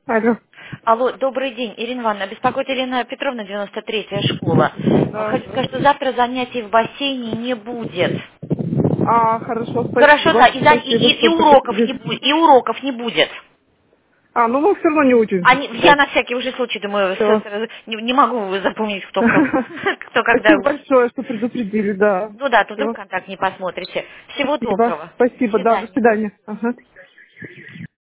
Алло. Алло, добрый день, Ирина Ивановна. Беспокоит Елена Петровна, 93-я школа. Да. Хочу сказать, что завтра занятий в бассейне не будет. Хорошо, Хорошо, спасибо. да, Спасибо, и что уроков не предупредили. будет, и уроков не будет. Ну мы все равно не учимся Я сейчас. на всякий уже случай думаю, Все. не могу запомнить, кто, кто когда. Спасибо большое, что предупредили, да. Ну да, тут и Все. ВКонтакте не посмотрите. Всего Спасибо. доброго. До Спасибо, да, до свидания. свидания. Ага.